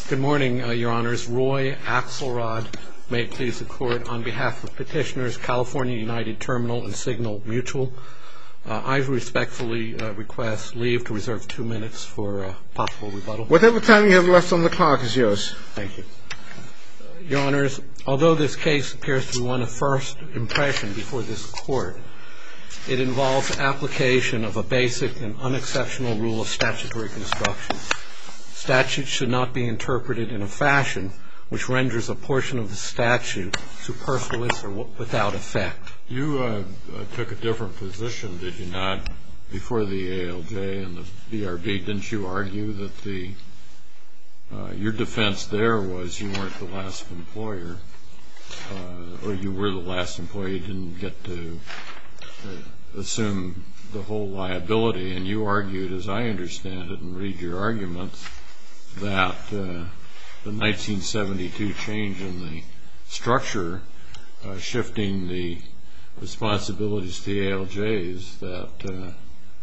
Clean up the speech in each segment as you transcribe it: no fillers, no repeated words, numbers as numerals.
Good morning, Your Honors. Roy Axelrod, may it please the Court, on behalf of Petitioners, California United Terminal and Signal Mutual. I respectfully request leave to reserve 2 minutes for possible rebuttal. Whatever time you have left on the clock is yours. Thank you. Your Honors, although this case appears to be one of first impression before this Court, it involves application of a basic and unexceptional rule of statutory construction. Statutes should not be interpreted in a fashion which renders a portion of the statute superfluous or without effect. You took a different position, did you not, before the ALJ and the BRB? Didn't you argue that your defense there was you weren't the last employer, or you were the last employee, you didn't get to assume the whole liability, and you argued, as I understand it and read your arguments, that the 1972 change in the structure, shifting the responsibilities to the ALJs, that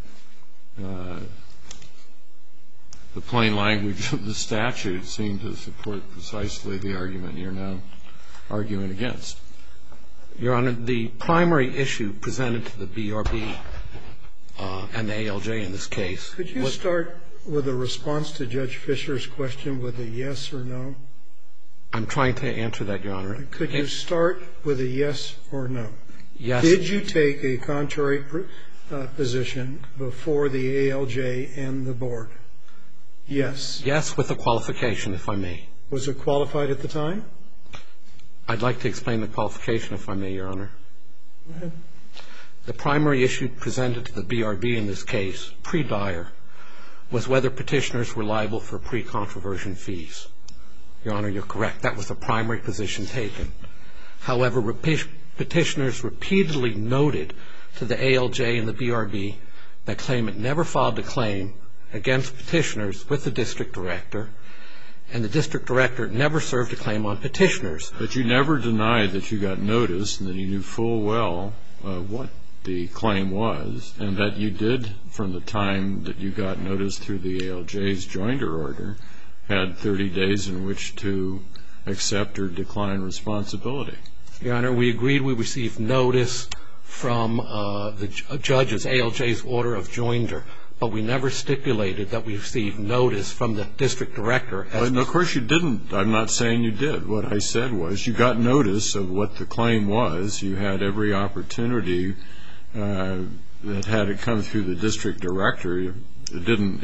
the plain language of the statute seemed to support precisely the argument you're now arguing against. Your Honor, the primary issue presented to the BRB and the ALJ in this case. Could you start with a response to Judge Fisher's question with a yes or no? I'm trying to answer that, Your Honor. Could you start with a yes or no? Yes. Did you take a contrary position before the ALJ and the board? Yes. Yes, with a qualification, if I may. Was it qualified at the time? I'd like to explain the qualification, if I may, Your Honor. Go ahead. The primary issue presented to the BRB in this case, pre-Dyer, was whether petitioners were liable for pre-controversion fees. Your Honor, you're correct. That was the primary position taken. However, petitioners repeatedly noted to the ALJ and the BRB that claimant never filed a claim against petitioners with the district director, and the district director never served a claim on petitioners. But you never denied that you got notice and that you knew full well what the claim was, and that you did, from the time that you got notice through the ALJ's joinder order, had 30 days in which to accept or decline responsibility. Your Honor, we agreed we received notice from the judge's, ALJ's order of joinder, but we never stipulated that we received notice from the district director. And of course you didn't. I'm not saying you did. What I said was you got notice of what the claim was. You had every opportunity that had it come through the district director. The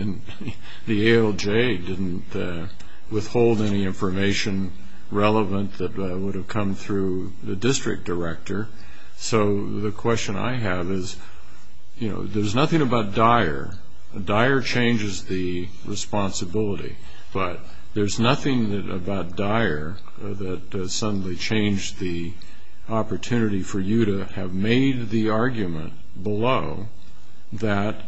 ALJ didn't withhold any information relevant that would have come through the district director. So the question I have is, you know, there's nothing about Dyer. Dyer changes the responsibility, but there's nothing about Dyer that suddenly changed the opportunity for you to have made the argument below that,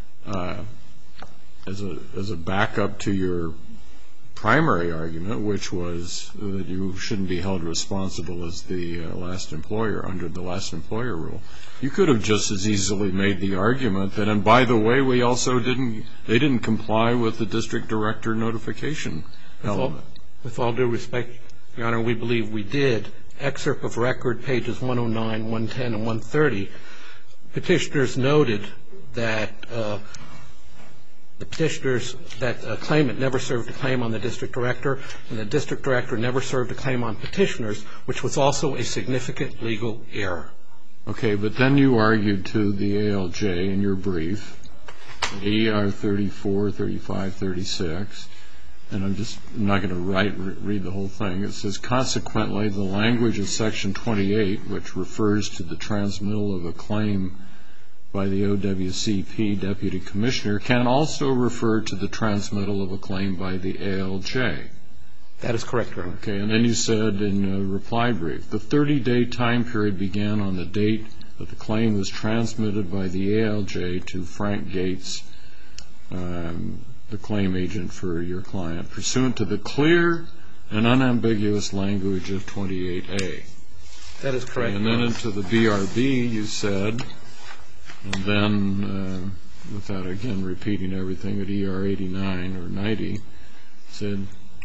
as a backup to your primary argument, which was that you shouldn't be held responsible as the last employer under the last employer rule. You could have just as easily made the argument that, and by the way, we also didn't comply with the district director notification element. With all due respect, Your Honor, we believe we did. Excerpt of record, pages 109, 110, and 130, petitioners noted that the petitioners, that a claimant never served a claim on the district director, and the district director never served a claim on petitioners, which was also a significant legal error. Okay, but then you argued to the ALJ in your brief, ER 34, 35, 36, and I'm not going to read the whole thing. It says, consequently, the language of Section 28, which refers to the transmittal of a claim by the OWCP Deputy Commissioner, can also refer to the transmittal of a claim by the ALJ. That is correct, Your Honor. Okay, and then you said in a reply brief, the 30-day time period began on the date that the claim was transmitted by the ALJ to Frank Gates, the claim agent for your client, pursuant to the clear and unambiguous language of 28A. That is correct. And then into the BRB you said, and then, without again repeating everything, at ER 89 or 90, said,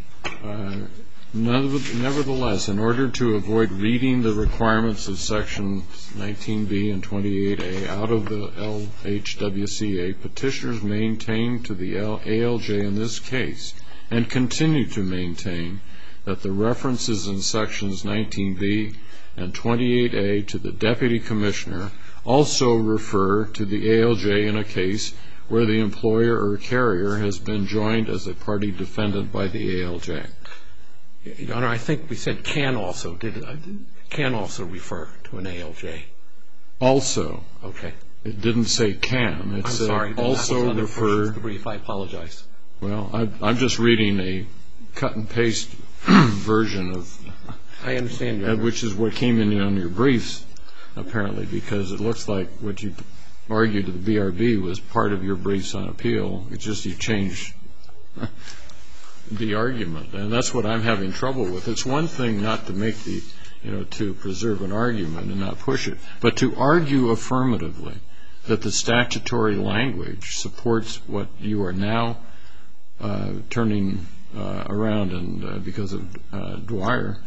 Nevertheless, in order to avoid reading the requirements of Section 19B and 28A out of the LHWCA, petitioners maintain to the ALJ in this case, and continue to maintain, that the references in Sections 19B and 28A to the Deputy Commissioner also refer to the ALJ in a case where the employer or carrier has been joined as a party defendant by the ALJ. Your Honor, I think we said can also refer to an ALJ. Also. Okay. It didn't say can. It said also refer. The brief. I apologize. Well, I'm just reading a cut and paste version of. I understand, Your Honor. Which is what came in on your briefs, apparently, because it looks like what you argued to the BRB was part of your briefs on appeal. It's just you changed the argument, and that's what I'm having trouble with. It's one thing not to make the, to preserve an argument and not push it, but to argue affirmatively that the statutory language supports what you are now turning around, and because of Dwyer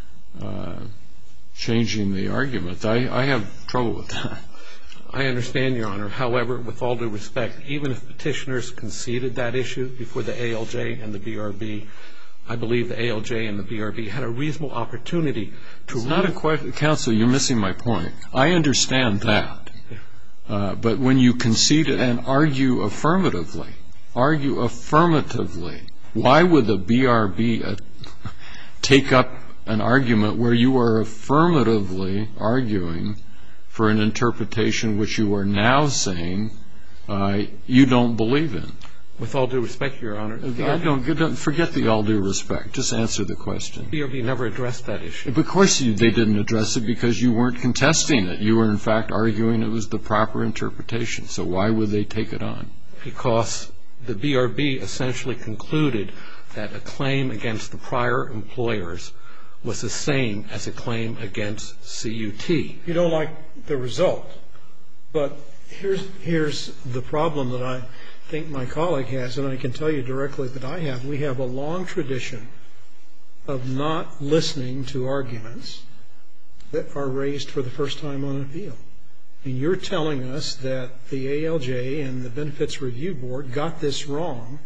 changing the argument. I have trouble with that. I understand, Your Honor. However, with all due respect, even if petitioners conceded that issue before the ALJ and the BRB, I believe the ALJ and the BRB had a reasonable opportunity to It's not a question. Counsel, you're missing my point. I understand that. But when you concede it and argue affirmatively, why would the BRB take up an argument where you are affirmatively arguing for an interpretation which you are now saying you don't believe in? With all due respect, Your Honor. Forget the all due respect. Just answer the question. The BRB never addressed that issue. Of course they didn't address it because you weren't contesting it. You were, in fact, arguing it was the proper interpretation. So why would they take it on? Because the BRB essentially concluded that a claim against the prior employers was the same as a claim against CUT. You don't like the result, but here's the problem that I think my colleague has, and I can tell you directly that I have. We have a long tradition of not listening to arguments that are raised for the first time on appeal. And you're telling us that the ALJ and the Benefits Review Board got this wrong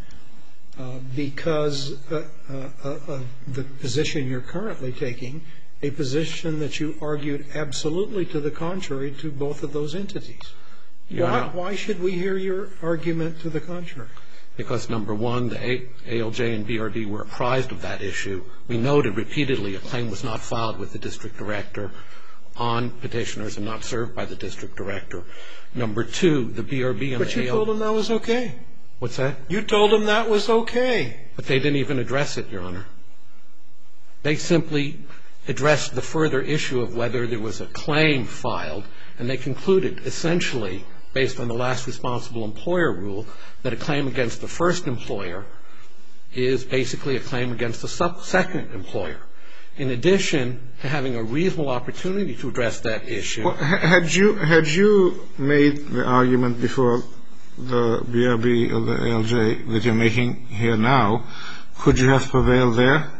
because of the position you're currently taking, a position that you argued absolutely to the contrary to both of those entities. Why should we hear your argument to the contrary? Because, number one, the ALJ and BRB were apprised of that issue. We noted repeatedly a claim was not filed with the district director on petitioners and not served by the district director. Number two, the BRB and the ALJ. But you told them that was okay. What's that? You told them that was okay. But they didn't even address it, Your Honor. They simply addressed the further issue of whether there was a claim filed, and they concluded essentially, based on the last responsible employer rule, that a claim against the first employer is basically a claim against the second employer. In addition to having a reasonable opportunity to address that issue. Well, had you made the argument before the BRB or the ALJ that you're making here now, could you have prevailed there?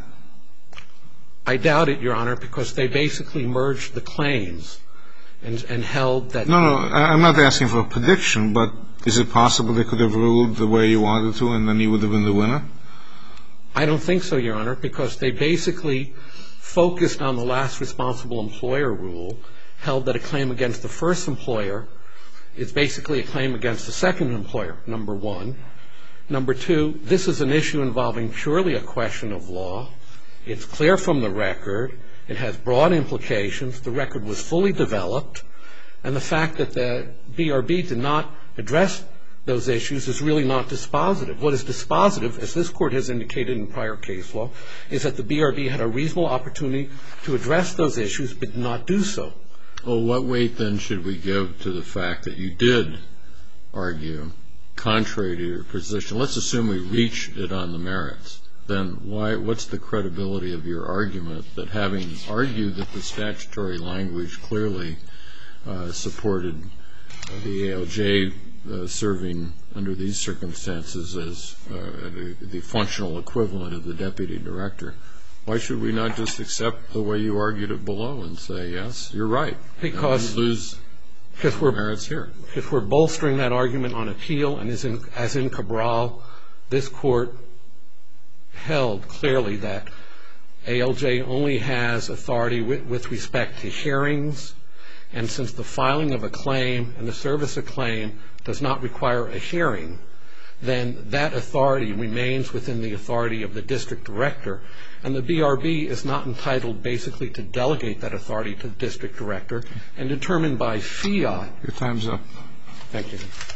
I doubt it, Your Honor, because they basically merged the claims and held that. No, I'm not asking for a prediction, but is it possible they could have ruled the way you wanted to and then you would have been the winner? I don't think so, Your Honor, because they basically focused on the last responsible employer rule, held that a claim against the first employer is basically a claim against the second employer, number one. Number two, this is an issue involving purely a question of law. It's clear from the record. It has broad implications. The record was fully developed. And the fact that the BRB did not address those issues is really not dispositive. What is dispositive, as this Court has indicated in prior case law, is that the BRB had a reasonable opportunity to address those issues but did not do so. Well, what weight then should we give to the fact that you did argue contrary to your position? Let's assume we reach it on the merits. Then what's the credibility of your argument that having argued that the statutory language clearly supported the ALJ serving under these circumstances as the functional equivalent of the deputy director. Why should we not just accept the way you argued it below and say, yes, you're right? Because you lose merits here. If we're bolstering that argument on appeal, and as in Cabral, this court held clearly that ALJ only has authority with respect to hearings, and since the filing of a claim and the service of claim does not require a hearing, then that authority remains within the authority of the district director, and the BRB is not entitled basically to delegate that authority to the district director and determined by fiat. Your time's up. Thank you.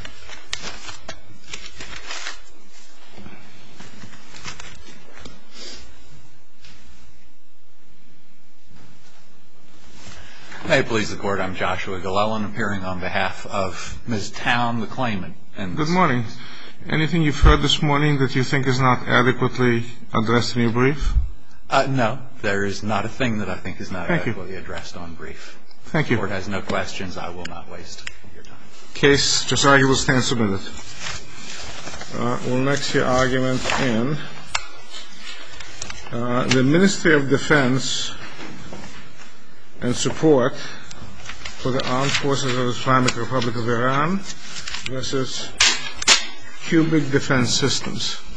May it please the Court, I'm Joshua Glellen, appearing on behalf of Ms. Town, the claimant. Good morning. Anything you've heard this morning that you think is not adequately addressed in your brief? No, there is not a thing that I think is not adequately addressed on brief. Thank you. If the Court has no questions, I will not waste your time. Case just argued will stand submitted. We'll next hear argument in the Ministry of Defense and Support for the Armed Forces of the Islamic Republic of Iran versus Cubic Defense Systems.